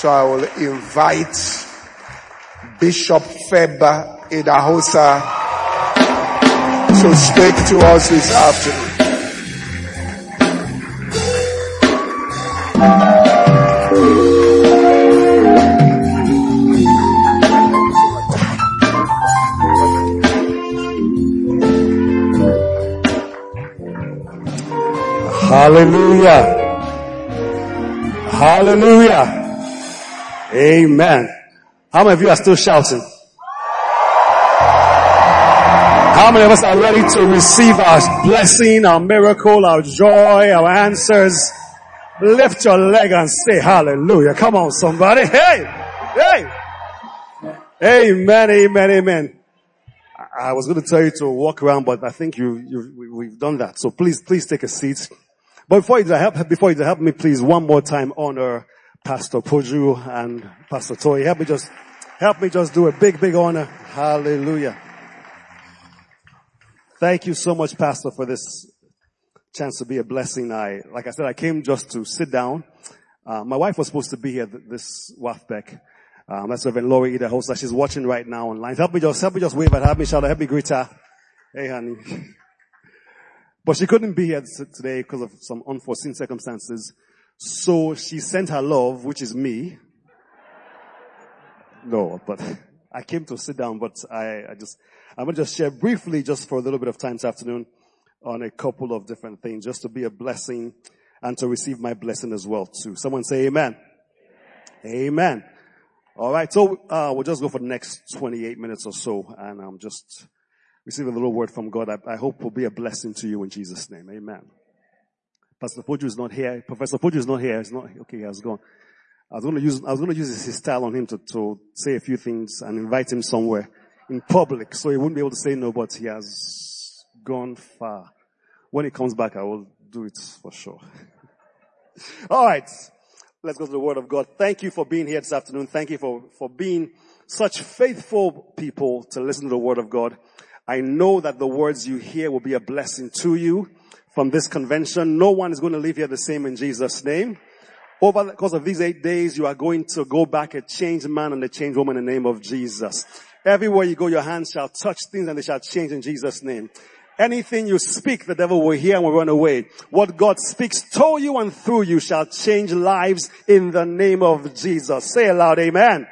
So I will invite Bishop Feba Idahosa to speak to us this afternoon. Hallelujah. Hallelujah. Amen. How many of you are still shouting? How many of us are ready to receive our blessing, our miracle, our joy, our answers? Lift your leg and say hallelujah. Come on, somebody. Hey! Hey! Amen, amen, amen. I was going to tell you to walk around, but I think we've done that. So please take a seat. But before you help me, please, one more time honor Pastor Poju and Pastor Toy. Help me just do a big honor. Hallelujah. Thank you so much, Pastor, for this chance to be a blessing. Like I said, I came just to sit down. My wife was supposed to be here this WAFBEC. That's Reverend Lori Idahosa. She's watching right now online. Help me just wave at her. Help me shout her. Help me greet her. Hey, honey. But she couldn't be here today because of some unforeseen circumstances. So she sent her love, which is me. No, but I came to sit down, but I'm going to just share briefly, just for a little bit of time this afternoon, on a couple of different things, just to be a blessing and to receive my blessing as well too. Someone say amen. Amen. All right. So, we'll just go for the next 28 minutes or so, and just receive a little word from God. I hope will be a blessing to you in Jesus' name. Amen. Pastor Poju is not here. Professor Poju is not here. He's not, okay, he has gone. I was going to use his style on him to say a few things and invite him somewhere in public, so he wouldn't be able to say no, but he has gone far. When he comes back, I will do it for sure. All right. Let's go to the Word of God. Thank you for being here this afternoon. Thank you for being such faithful people to listen to the Word of God. I know that the words you hear will be a blessing to you from this convention. No one is going to leave here the same in Jesus' name. Over the course of these 8 days, you are going to go back a changed man and a changed woman in the name of Jesus. Everywhere you go, your hands shall touch things and they shall change in Jesus' name. Anything you speak, the devil will hear and will run away. What God speaks to you and through you shall change lives in the name of Jesus. Say aloud, amen.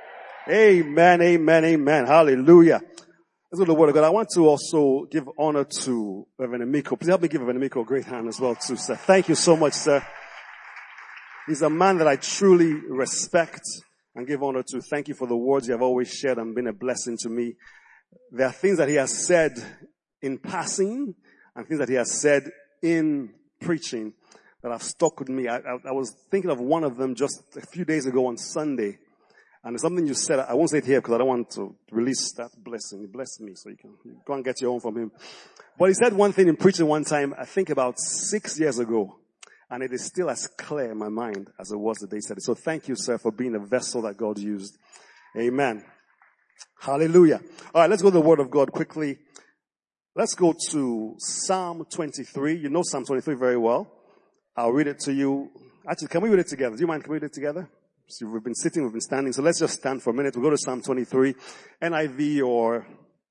Amen, amen, amen. Hallelujah. Let's go to the Word of God. I want to also give honor to Reverend Emiko. Please help me give Reverend Emiko a great hand as well too, sir. Thank you so much, sir. He's a man that I truly respect and give honor to. Thank you for the words you have always shared and been a blessing to me. There are things that he has said in passing and things that he has said in preaching that have stuck with me. I was thinking of one of them just a few days ago on Sunday. And there's something you said. I won't say it here because I don't want to release that blessing. He blessed me, so you can go and get your own from him. But he said one thing in preaching one time, I think about 6 years ago. And it is still as clear in my mind as it was the day he said it. So thank you, sir, for being a vessel that God used. Amen. Hallelujah. All right, let's go to the Word of God quickly. Let's go to Psalm 23. You know Psalm 23 very well. I'll read it to you. Actually, can we read it together? Do you mind? Can we read it together? So we've been sitting, we've been standing. So let's just stand for a minute. We'll go to Psalm 23, NIV or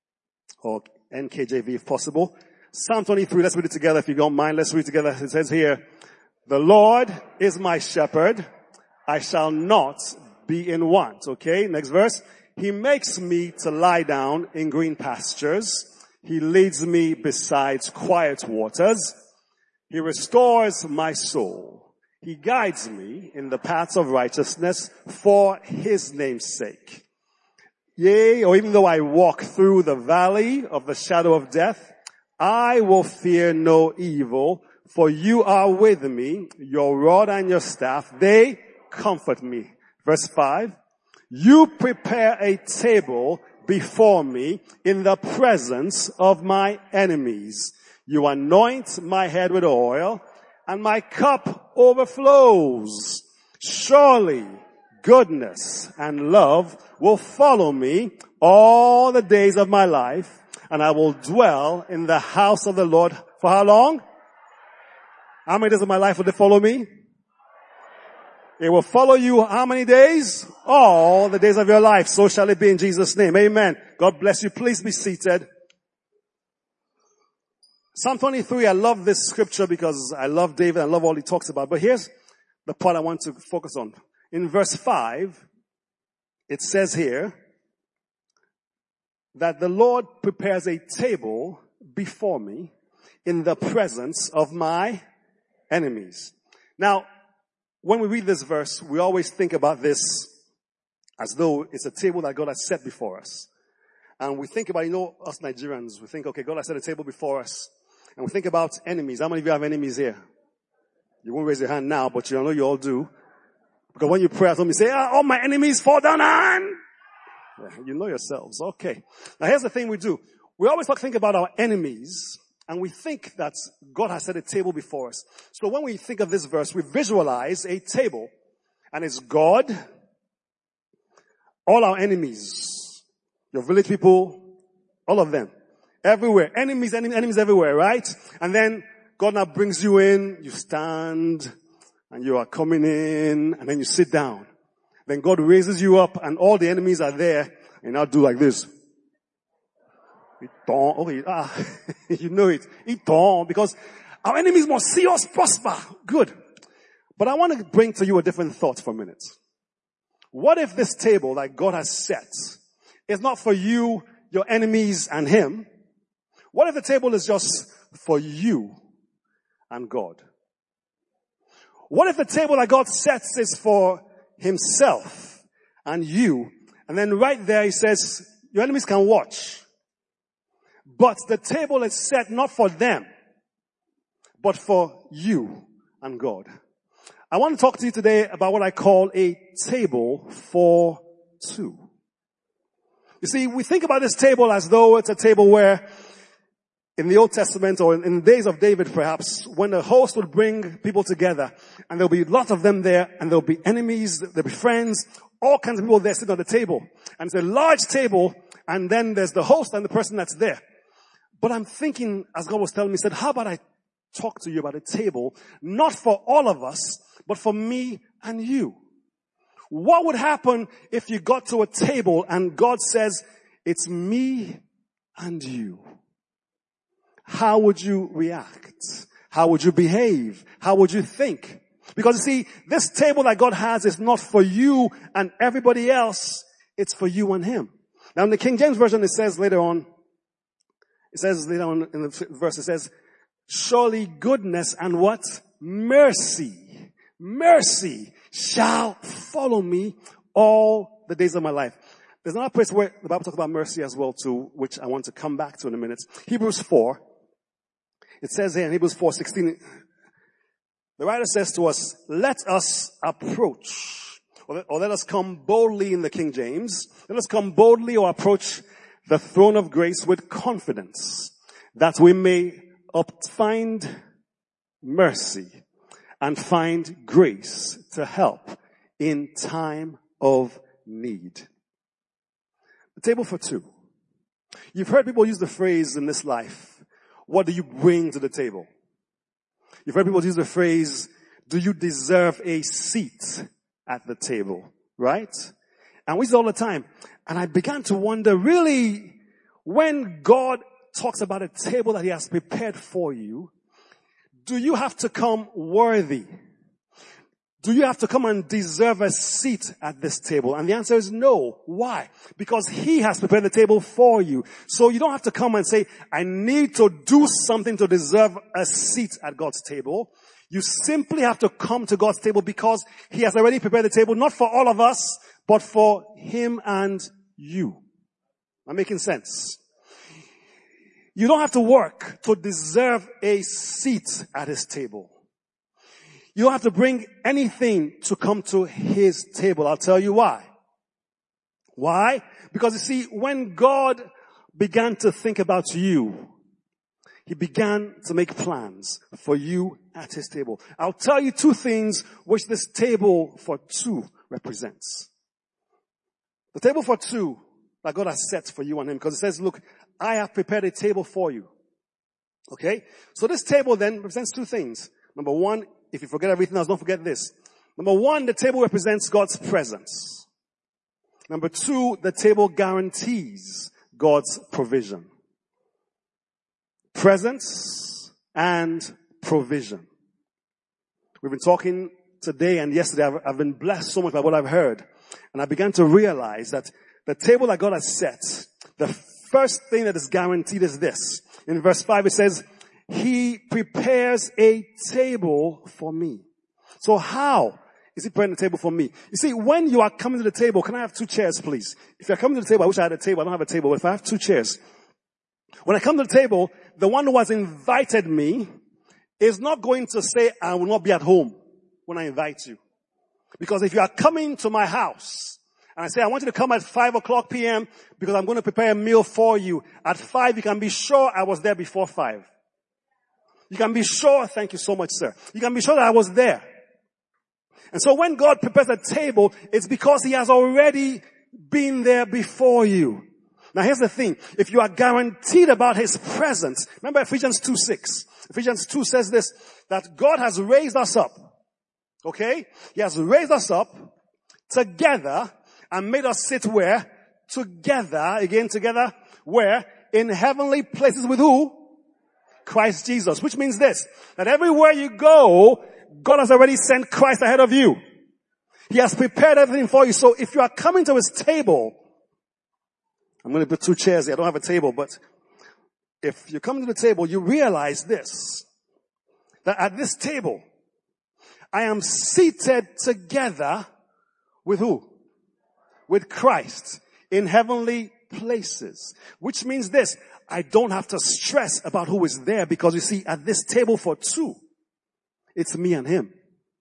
NKJV if possible. Psalm 23, let's read it together if you don't mind. Let's read it together. It says here, the Lord is my shepherd. I shall not be in want. Okay, next verse. He makes me to lie down in green pastures. He leads me beside quiet waters. He restores my soul. He guides me in the paths of righteousness for his name's sake. Yea, or even though I walk through the valley of the shadow of death, I will fear no evil, for you are with me. Your rod and your staff, they comfort me. Verse 5, you prepare a table before me in the presence of my enemies. You anoint my head with oil, and my cup overflows. Surely goodness and love will follow me all the days of my life, and I will dwell in the house of the Lord for how long? How many days of my life will they follow me? It will follow you how many days? All the days of your life. So shall it be in Jesus' name. Amen. God bless you. Please be seated. Psalm 23, I love this scripture because I love David. I love all he talks about. But here's the part I want to focus on. In verse 5, it says here that the Lord prepares a table before me in the presence of my enemies. Now, when we read this verse, we always think about this as though it's a table that God has set before us. And we think about, us Nigerians, we think, okay, God has set a table before us. And we think about enemies. How many of you have enemies here? You won't raise your hand now, but you know you all do. Because when you pray at home, you say, all my enemies fall down and... Yeah, you know yourselves. Okay. Now here's the thing we do. We always think about our enemies, and we think that God has set a table before us. So when we think of this verse, we visualize a table, and it's God, all our enemies, your village people, all of them. Everywhere. Enemies everywhere, right? And then God now brings you in, you stand, and you are coming in, and then you sit down. Then God raises you up, and all the enemies are there, and now do like this. You know it. Because our enemies must see us prosper. Good. But I want to bring to you a different thought for a minute. What if this table that God has set is not for you, your enemies, and Him? What if the table is just for you and God? What if the table that God sets is for Himself and you? And then right there He says, your enemies can watch. But the table is set not for them, but for you and God. I want to talk to you today about what I call a table for two. You see, we think about this table as though it's a table where in the Old Testament or in the days of David perhaps, when the host would bring people together and there'll be lots of them there and there'll be enemies, there'll be friends, all kinds of people there sitting on the table. And it's a large table and then there's the host and the person that's there. But I'm thinking, as God was telling me, He said, how about I talk to you about a table, not for all of us, but for me and you? What would happen if you got to a table and God says, it's me and you? How would you react? How would you behave? How would you think? Because you see, this table that God has is not for you and everybody else. It's for you and Him. Now in the King James Version, it says later on in the verse, it says, surely goodness and what? Mercy shall follow me all the days of my life. There's another place where the Bible talks about mercy as well too, which I want to come back to in a minute. Hebrews 4. It says here in Hebrews 4:16, the writer says to us, let us approach, or let us come boldly in the King James. Let us come boldly or approach the throne of grace with confidence, that we may find mercy and find grace to help in time of need. The table for two. You've heard people use the phrase in this life, what do you bring to the table? You've heard people use the phrase, do you deserve a seat at the table? Right? And we use it all the time. And I began to wonder, really, when God talks about a table that He has prepared for you, do you have to come worthy? Do you have to come and deserve a seat at this table? And the answer is no. Why? Because He has prepared the table for you. So you don't have to come and say, I need to do something to deserve a seat at God's table. You simply have to come to God's table because He has already prepared the table, not for all of us, but for Him and you. Am I making sense? You don't have to work to deserve a seat at His table. You don't have to bring anything to come to His table. I'll tell you why. Why? Because you see, when God began to think about you, He began to make plans for you at His table. I'll tell you two things which this table for two represents. The table for two that God has set for you and Him, because it says, look, I have prepared a table for you. Okay? So this table then represents two things. Number one, if you forget everything else, don't forget this. Number one, the table represents God's presence. Number two, the table guarantees God's provision. Presence and provision. We've been talking today and yesterday. I've been blessed so much by what I've heard. And I began to realize that the table that God has set, the first thing that is guaranteed is this. In verse 5 it says, He prepares a table for me. So how is He preparing a table for me? You see, when you are coming to the table, can I have 2 chairs, please? If you're coming to the table, I wish I had a table. I don't have a table, but if I have 2 chairs. When I come to the table, the one who has invited me is not going to say, I will not be at home when I invite you. Because if you are coming to my house, and I say, I want you to come at 5 o'clock p.m. because I'm going to prepare a meal for you. At 5, you can be sure I was there before 5. You can be sure, thank you so much, sir. You can be sure that I was there. And so when God prepares a table, it's because He has already been there before you. Now here's the thing. If you are guaranteed about His presence, remember Ephesians 2:6. Ephesians 2 says this, that God has raised us up. Okay? He has raised us up together and made us sit where? Together. Again, together. Where? In heavenly places with who? Christ Jesus. Which means this, that everywhere you go, God has already sent Christ ahead of you. He has prepared everything for you. So if you are coming to His table, I'm going to put 2 chairs here. I don't have a table, but if you come to the table, you realize this, that at this table, I am seated together with who? With Christ in heavenly places. Which means this, I don't have to stress about who is there because you see, at this table for 2, it's me and Him.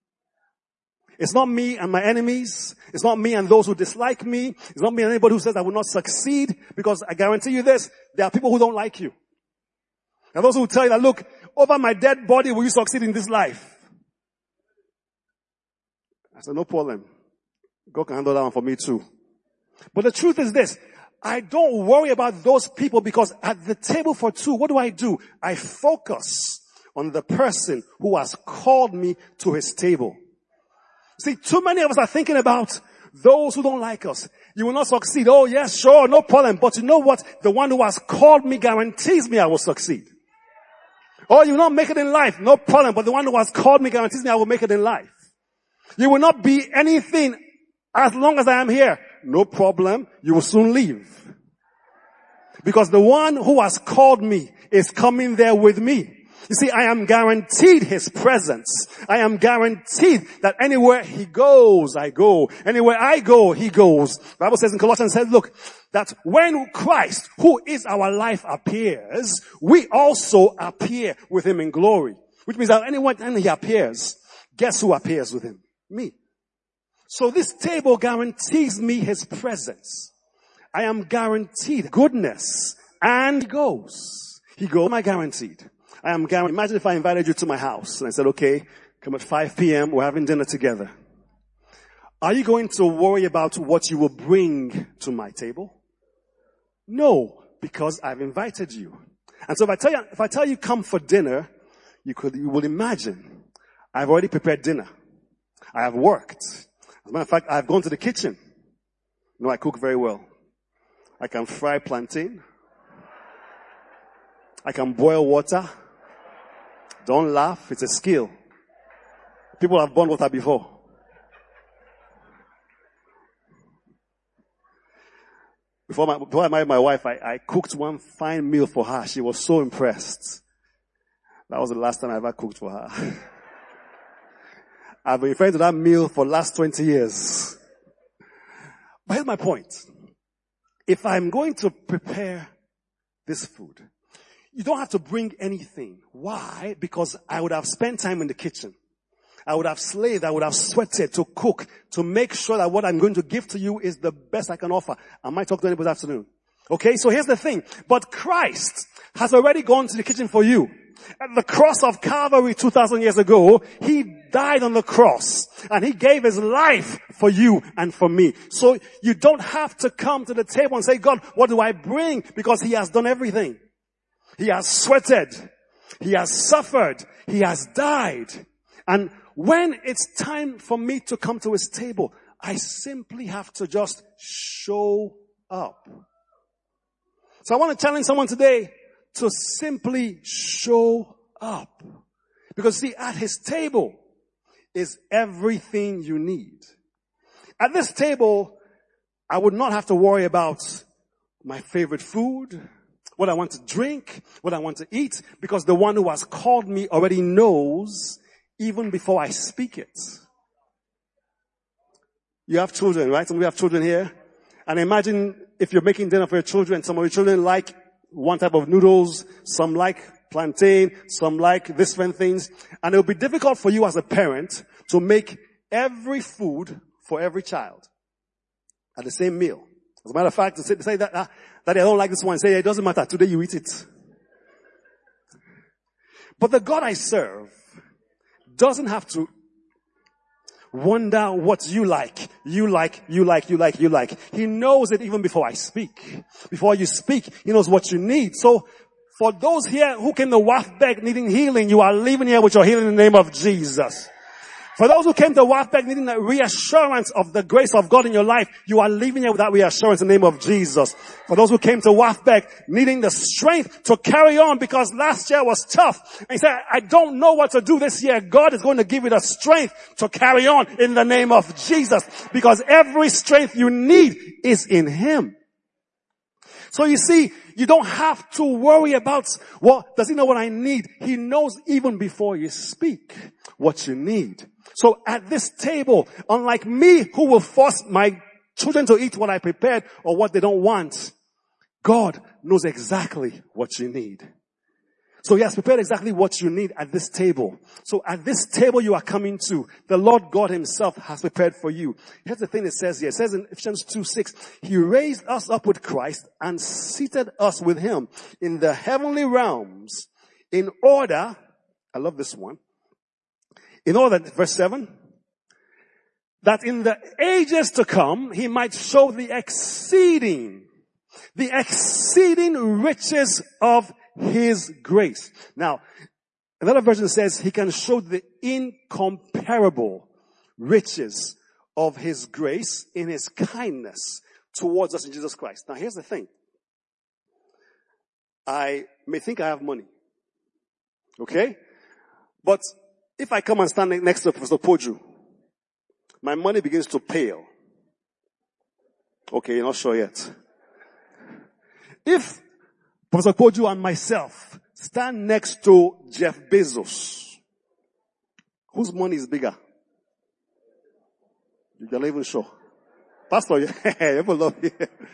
It's not me and my enemies. It's not me and those who dislike me. It's not me and anybody who says I will not succeed, because I guarantee you this, there are people who don't like you. And those who tell you that, look, over my dead body will you succeed in this life? I said, no problem. God can handle that one for me too. But the truth is this, I don't worry about those people, because at the table for 2, what do? I focus on the person who has called me to His table. See, too many of us are thinking about those who don't like us. You will not succeed. Oh yes, sure, no problem. But you know what? The one who has called me guarantees me I will succeed. Oh, you will not make it in life. No problem. But the one who has called me guarantees me I will make it in life. You will not be anything as long as I am here. No problem. You will soon leave. Because the one who has called me is coming there with me. You see, I am guaranteed His presence. I am guaranteed that anywhere He goes, I go. Anywhere I go, He goes. The Bible says in Colossians, says, look, that when Christ, who is our life, appears, we also appear with Him in glory. Which means that when He appears, guess who appears with Him? Me. So this table guarantees me His presence. I am guaranteed goodness. And He goes. Am I guaranteed? I am guaranteed. Imagine if I invited you to my house and I said, okay, come at 5 p.m., we're having dinner together. Are you going to worry about what you will bring to my table? No, because I've invited you. And so if I tell you come for dinner, you will imagine I've already prepared dinner. I have worked. As a matter of fact, I've gone to the kitchen. You know, I cook very well. I can fry plantain. I can boil water. Don't laugh, it's a skill. People have boiled water before. Before I married my wife, I cooked one fine meal for her. She was so impressed. That was the last time I ever cooked for her. I've been referring to that meal for the last 20 years. But here's my point. If I'm going to prepare this food, you don't have to bring anything. Why? Because I would have spent time in the kitchen. I would have slaved, I would have sweated to cook, to make sure that what I'm going to give to you is the best I can offer. I might talk to anybody this afternoon. Okay, so here's the thing. But Christ has already gone to the kitchen for you. At the cross of Calvary 2,000 years ago, He died on the cross and He gave His life for you and for me. So you don't have to come to the table and say, God, what do I bring? Because He has done everything. He has sweated. He has suffered. He has died. And when it's time for me to come to his table, I simply have to just show up. So I want to challenge someone today to simply show up. Because see, at his table is everything you need. At this table, I would not have to worry about my favorite food, what I want to drink, what I want to eat, because the one who has called me already knows even before I speak it. You have children, right? Some of you have children here. And imagine if you're making dinner for your children, some of your children like one type of noodles, some like plantain, some like different things. And it will be difficult for you as a parent to make every food for every child at the same meal. As a matter of fact, to say that, that I don't like this one, say it doesn't matter, today you eat it. But the God I serve doesn't have to wonder what you like. He knows it even before I speak. Before you speak, he knows what you need. So, for those here who came to Wafbeg needing healing, you are leaving here with your healing in the name of Jesus. For those who came to Wafbeg needing the reassurance of the grace of God in your life, you are leaving here with that reassurance in the name of Jesus. For those who came to Wafbeg needing the strength to carry on because last year was tough, and you said, I don't know what to do this year, God is going to give you the strength to carry on in the name of Jesus. Because every strength you need is in him. So you see, you don't have to worry about, well, does he know what I need? He knows even before you speak what you need. So at this table, unlike me who will force my children to eat what I prepared or what they don't want, God knows exactly what you need. So he has prepared exactly what you need at this table. So at this table you are coming to, the Lord God himself has prepared for you. Here's the thing it says here. It says in Ephesians 2:6, he raised us up with Christ and seated us with him in the heavenly realms in order, I love this one, in order, verse 7, that in the ages to come he might show the exceeding riches of his grace. Now, another version says he can show the incomparable riches of his grace in his kindness towards us in Jesus Christ. Now, here's the thing. I may think I have money. Okay? But if I come and stand next to Professor Poju, my money begins to pale. Okay, you're not sure yet. If Professor Poju and myself stand next to Jeff Bezos, whose money is bigger? You're not even sure. Pastor, you love me.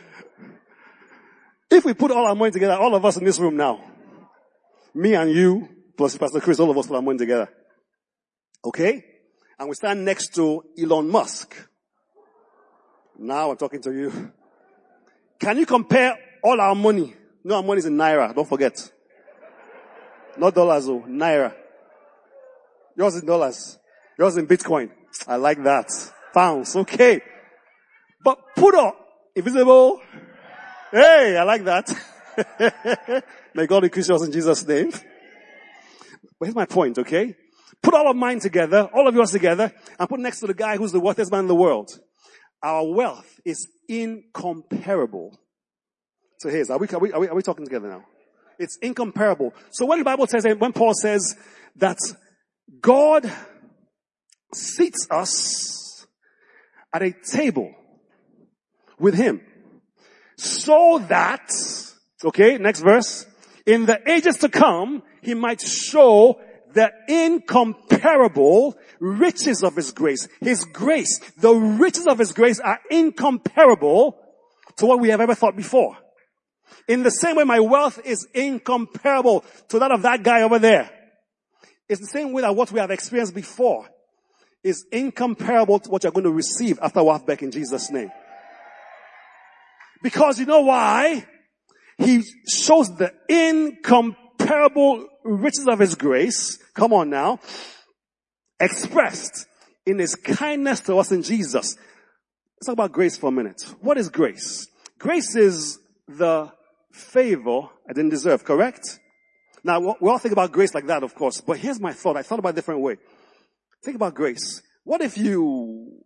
If we put all our money together, all of us in this room now, me and you, plus Pastor Chris, all of us put our money together. Okay? And we stand next to Elon Musk. Now I'm talking to you. Can you compare all our money? No, our money is in Naira, don't forget. Not dollars, oh, Naira. Yours in dollars. Yours in Bitcoin. I like that. Pounds, okay. But put up, invisible. Hey, I like that. May God increase yours in Jesus' name. But here's my point, okay? Put all of mine together, all of yours together, and put next to the guy who's the wealthiest man in the world. Our wealth is incomparable to his. Are we talking together now? It's incomparable. So when the Bible says, when Paul says that God seats us at a table with him, so that, okay, next verse, in the ages to come, he might show the incomparable riches of his grace. His grace, the riches of his grace are incomparable to what we have ever thought before. In the same way, my wealth is incomparable to that of that guy over there. It's the same way that what we have experienced before is incomparable to what you're going to receive after Wafbeg in Jesus' name. Because you know why? He shows the incomparable riches of his grace, come on now, expressed in his kindness to us in Jesus. Let's talk about grace for a minute. What is grace? Grace is the favor I didn't deserve, correct? Now, we all think about grace like that, of course, but here's my thought. I thought about a different way. Think about grace. What if you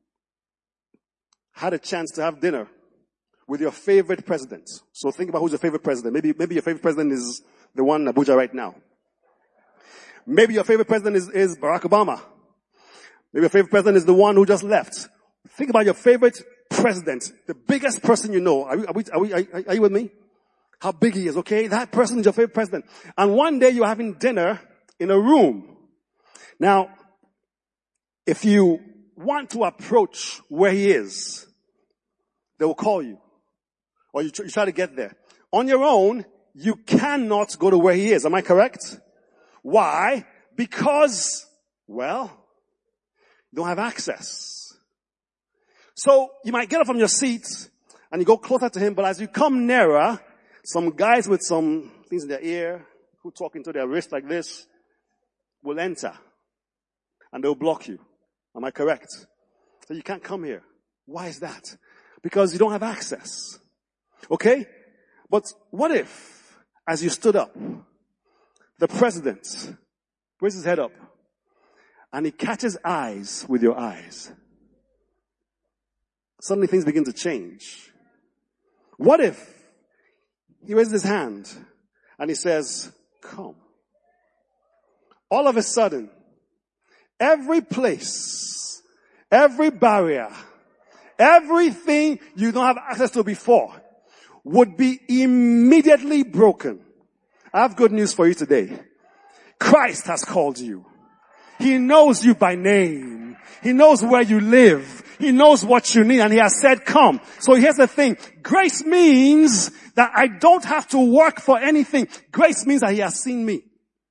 had a chance to have dinner with your favorite president? So think about who's your favorite president. Maybe your favorite president is the one in Abuja right now. Maybe your favorite president is Barack Obama. Maybe your favorite president is the one who just left. Think about your favorite president, the biggest person you know. Are you with me? How big he is, okay? That person is your favorite president. And one day you're having dinner in a room. Now, if you want to approach where he is, they will call you. Or you try to get there. On your own, you cannot go to where he is. Am I correct? Why? Because, well, you don't have access. So you might get up from your seat and you go closer to him, but as you come nearer, some guys with some things in their ear who talk into their wrist like this will enter and they'll block you. Am I correct? So you can't come here. Why is that? Because you don't have access. Okay? But what if, as you stood up, the president raised his head up and he catches eyes with your eyes? Suddenly things begin to change. What if he raises his hand and he says, come? All of a sudden, every place, every barrier, everything you don't have access to before would be immediately broken. I have good news for you today. Christ has called you. He knows you by name. He knows where you live. He knows what you need, and he has said, come. So here's the thing. Grace means that I don't have to work for anything. Grace means that he has seen me.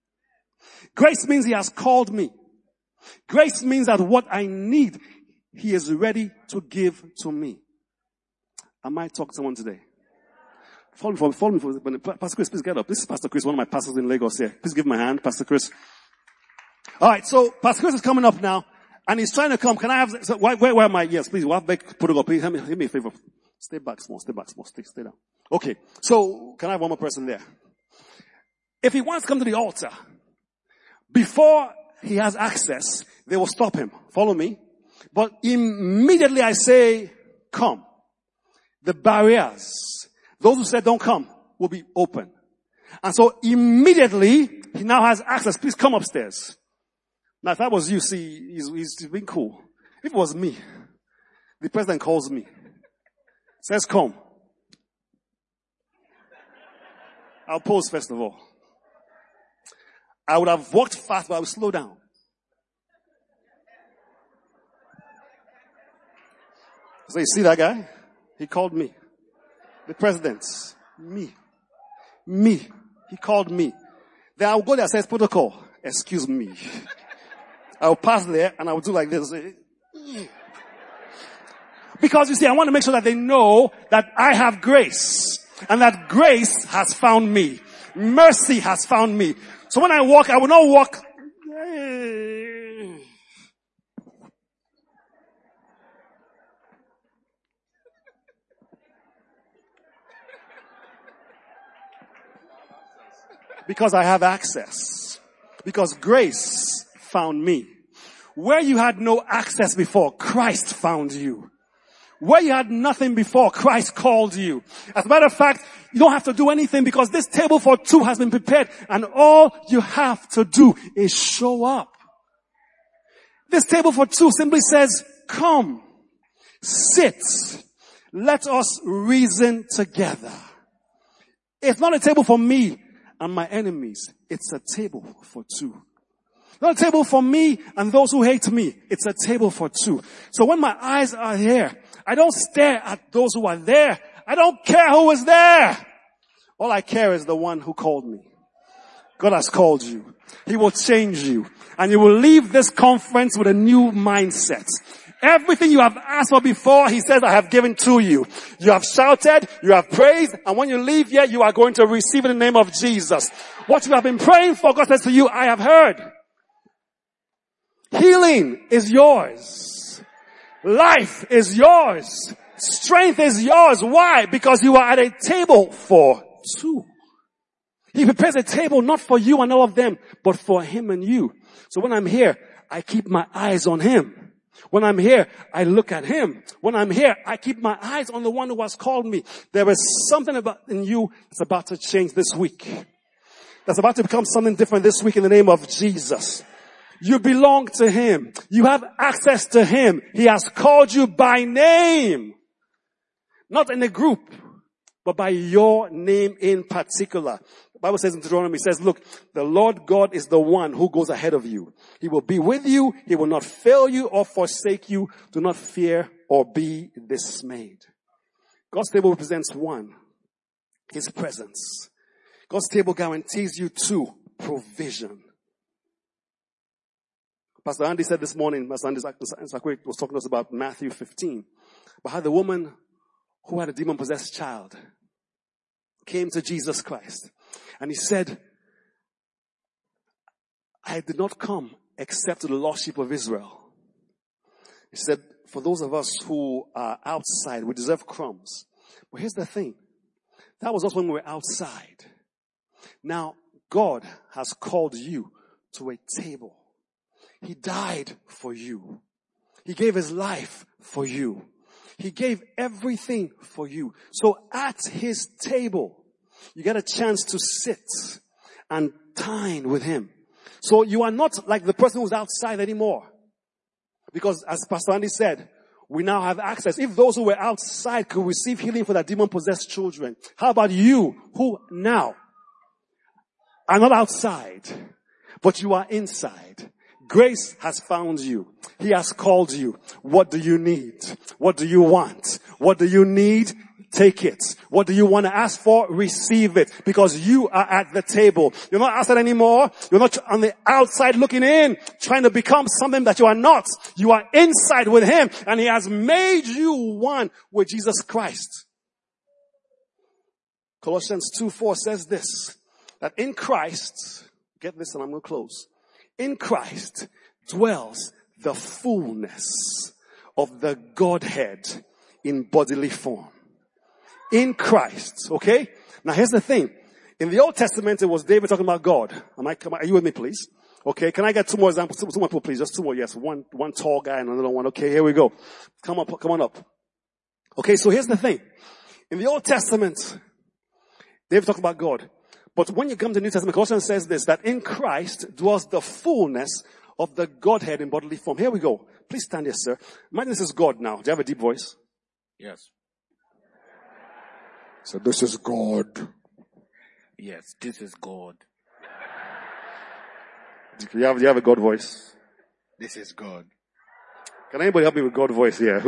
Grace means he has called me. Grace means that what I need, he is ready to give to me. I might talk to someone today. Follow me. Pastor Chris, please get up. This is Pastor Chris, one of my pastors in Lagos here. Please give him a hand, Pastor Chris. Alright, so Pastor Chris is coming up now, and he's trying to come. Can I have, so where am I? Yes, please, we'll have back, put it up. Please, do me a favor. Stay back small, stay down. Okay, so, can I have one more person there? If he wants to come to the altar, before he has access, they will stop him. Follow me? But immediately I say, come. The barriers, those who said don't come, will be open. And so immediately, he now has access. Please come upstairs. Now if that was you, see, he's being cool. If it was me, the president calls me, says come. I'll pause first of all. I would have walked fast, but I would slow down. So you see that guy? He called me. The president. Me. He called me. Then I'll go there and say, protocol. Excuse me. I'll pass there and I'll do like this. Because you see, I want to make sure that they know that I have grace. And that grace has found me. Mercy has found me. So when I walk, I will not walk. Because I have access. Because grace found me. Where you had no access before, Christ found you. Where you had nothing before, Christ called you. As a matter of fact, you don't have to do anything because this table for two has been prepared and all you have to do is show up. This table for two simply says, come, sit, let us reason together. It's not a table for me and my enemies. It's a table for two. Not a table for me and those who hate me. It's a table for two. So when my eyes are here, I don't stare at those who are there. I don't care who is there. All I care is the one who called me. God has called you. He will change you. And you will leave this conference with a new mindset. Everything you have asked for before, he says, I have given to you. You have shouted, you have praised, and when you leave here, you are going to receive in the name of Jesus. What you have been praying for, God says to you, I have heard. Healing is yours. Life is yours. Strength is yours. Why? Because you are at a table for two. He prepares a table not for you and all of them, but for him and you. So when I'm here, I keep my eyes on him. When I'm here, I look at him. When I'm here, I keep my eyes on the one who has called me. There is something in you that's about to change this week. That's about to become something different this week in the name of Jesus. You belong to him. You have access to him. He has called you by name. Not in a group, but by your name in particular. The Bible says in Deuteronomy, it says, look, the Lord God is the one who goes ahead of you. He will be with you. He will not fail you or forsake you. Do not fear or be dismayed. God's table represents one, his presence. God's table guarantees you two, provision. Pastor Andy said this morning, Pastor Andy Sakwe was talking to us about Matthew 15, about how the woman who had a demon-possessed child came to Jesus Christ. And he said, I did not come except to the lost sheep of Israel. He said, for those of us who are outside, we deserve crumbs. But here's the thing. That was us when we were outside. Now, God has called you to a table. He died for you. He gave his life for you. He gave everything for you. So at his table, you get a chance to sit and dine with him. So you are not like the person who's outside anymore. Because as Pastor Andy said, we now have access. If those who were outside could receive healing for their demon-possessed children, how about you who now are not outside, but you are inside? Grace has found you. He has called you. What do you need? What do you want? What do you need? Take it. What do you want to ask for? Receive it. Because you are at the table. You're not outside anymore. You're not on the outside looking in, trying to become something that you are not. You are inside with him, and he has made you one with Jesus Christ. Colossians 2:4 says this, that in Christ, get this and I'm going to close. In Christ dwells the fullness of the Godhead in bodily form. In Christ, okay? Now here's the thing. In the Old Testament, it was David talking about God. Are you with me, please? Okay, can I get two more examples? Two more people, please. Just two more. Yes, one tall guy and another one. Okay, here we go. Come on up. Okay, so here's the thing. In the Old Testament, David talked about God. But when you come to the New Testament, Colossians says this, that in Christ dwells the fullness of the Godhead in bodily form. Here we go. Please stand here, sir. Imagine this is God now. Do you have a deep voice? Yes. So this is God. Yes, this is God. Do you have a God voice? This is God. Can anybody help me with God voice here?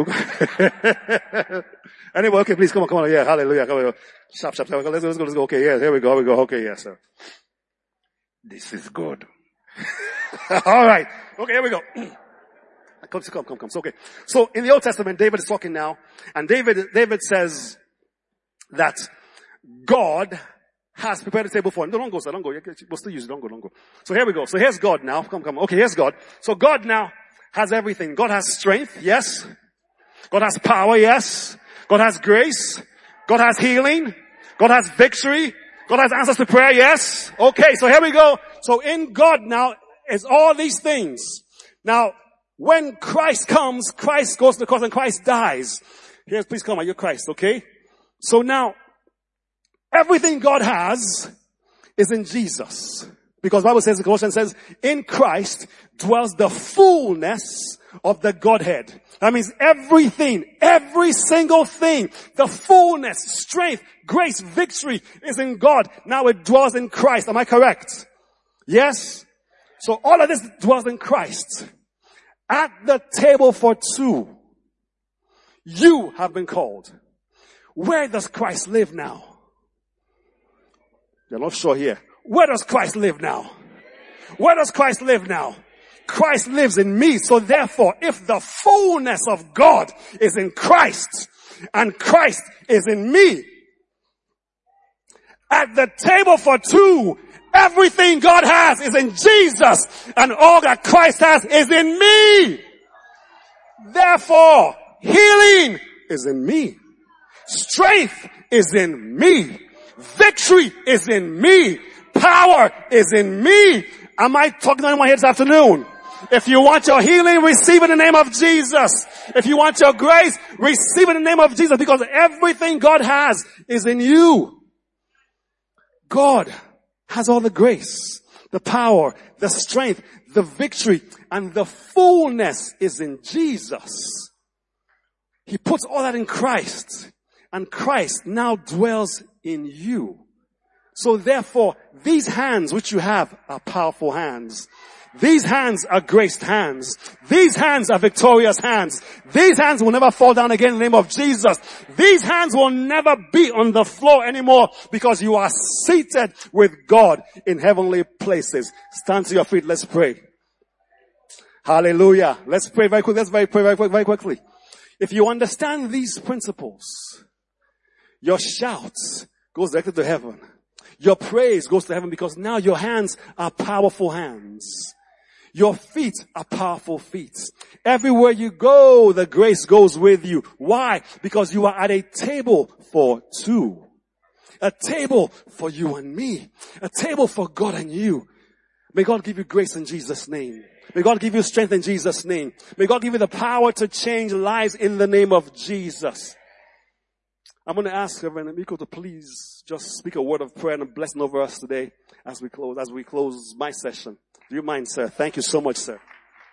Anybody? Okay, please come on. Yeah, hallelujah. Come on. Sharp. Let's go. Okay, yeah, here we go. Okay, yes, sir. This is God. All right. Okay, here we go. Come. Okay. So in the Old Testament, David is talking now, and David says that God has prepared a table for him. No, don't go, sir. Don't go. We'll still use it. Don't go. So here we go. So here's God now. Come. Okay, here's God. So God now has everything. God has strength, yes. God has power, yes. God has grace. God has healing. God has victory. God has answers to prayer, yes. Okay, so here we go. So in God now is all these things. Now, when Christ comes, Christ goes to the cross and Christ dies. Here, please come, are you Christ, okay? So now, everything God has is in Jesus. Because the Bible says, Colossians says, in Christ dwells the fullness of the Godhead. That means everything, every single thing, the fullness, strength, grace, victory is in God. Now it dwells in Christ. Am I correct? Yes? So all of this dwells in Christ. At the table for two, you have been called. Where does Christ live now? You're not sure here. Where does Christ live now? Where does Christ live now? Christ lives in me. So therefore, if the fullness of God is in Christ and Christ is in me, at the table for two, everything God has is in Jesus and all that Christ has is in me. Therefore, healing is in me. Strength is in me. Victory is in me. Power is in me. Am I talking to anyone here this afternoon? If you want your healing, receive it in the name of Jesus. If you want your grace, receive it in the name of Jesus, because everything God has is in you. God has all the grace, the power, the strength, the victory, and the fullness is in Jesus. He puts all that in Christ, and Christ now dwells in you. So therefore, these hands which you have are powerful hands. These hands are graced hands. These hands are victorious hands. These hands will never fall down again in the name of Jesus. These hands will never be on the floor anymore, because you are seated with God in heavenly places. Stand to your feet. Let's pray. Hallelujah. Let's pray very quickly. Let's pray very quickly. If you understand these principles, your shout goes directly to heaven. Your praise goes to heaven, because now your hands are powerful hands. Your feet are powerful feet. Everywhere you go, the grace goes with you. Why? Because you are at a table for two. A table for you and me. A table for God and you. May God give you grace in Jesus' name. May God give you strength in Jesus' name. May God give you the power to change lives in the name of Jesus. I'm going to ask Reverend Emiko to please just speak a word of prayer and a blessing over us today as we close my session. Do you mind, sir? Thank you so much, sir.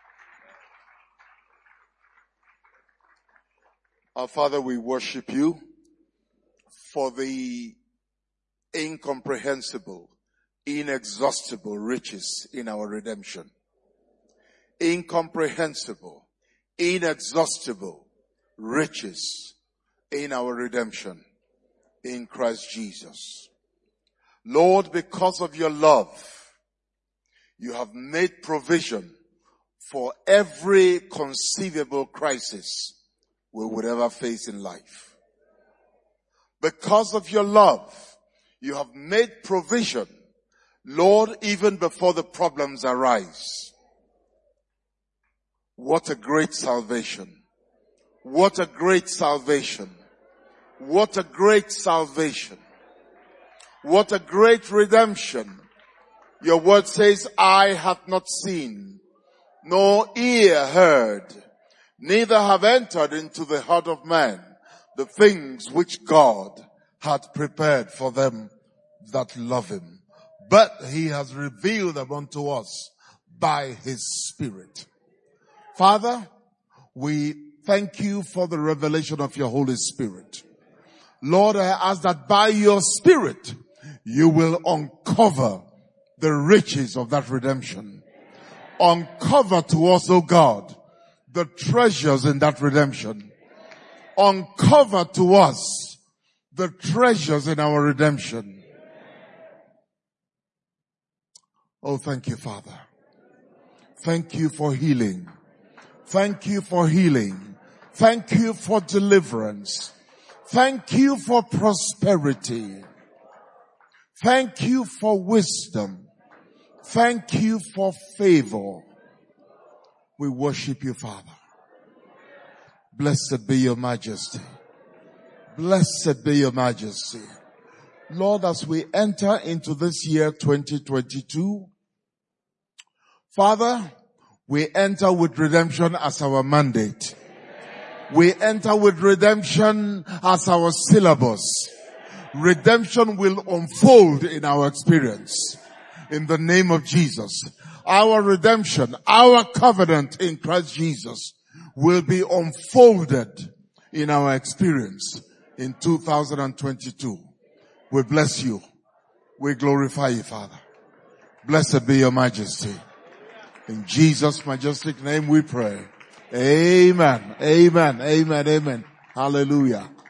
Our Father, we worship you for the incomprehensible, inexhaustible riches in our redemption. Incomprehensible, inexhaustible riches in our redemption in Christ Jesus. Lord, because of your love, you have made provision for every conceivable crisis we would ever face in life. Because of your love, you have made provision, Lord, even before the problems arise. What a great salvation. What a great salvation. What a great salvation. What a great redemption. Your word says, eye hath not seen, nor ear heard, neither have entered into the heart of man the things which God hath prepared for them that love him. But he has revealed them unto us by his Spirit. Father, we thank you for the revelation of your Holy Spirit. Lord, I ask that by your Spirit, you will uncover the riches of that redemption. Uncover to us, O God, the treasures in that redemption. Uncover to us the treasures in our redemption. Oh, thank you, Father. Thank you for healing. Thank you for healing. Thank you for deliverance. Thank you for prosperity. Thank you for wisdom. Thank you for favor. We worship you, Father. Blessed be your majesty. Blessed be your majesty. Lord, as we enter into this year 2022, Father, we enter with redemption as our mandate. We enter with redemption as our syllabus. Redemption will unfold in our experience. In the name of Jesus. Our redemption, our covenant in Christ Jesus will be unfolded in our experience in 2022. We bless you. We glorify you, Father. Blessed be your majesty. In Jesus' majestic name we pray. Amen. Amen. Amen. Amen. Hallelujah.